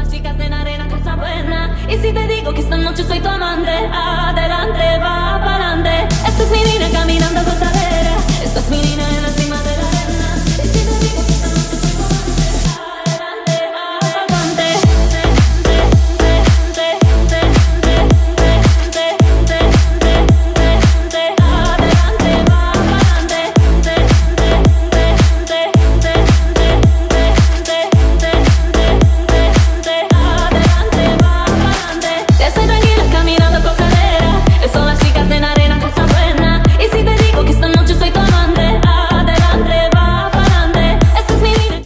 las chicas en arena, cosa buena. Y si te digo que esta noche soy tu amante, adelante, va pa'lante. Esta es mi nina caminando gozadera. Esta es mi nina en la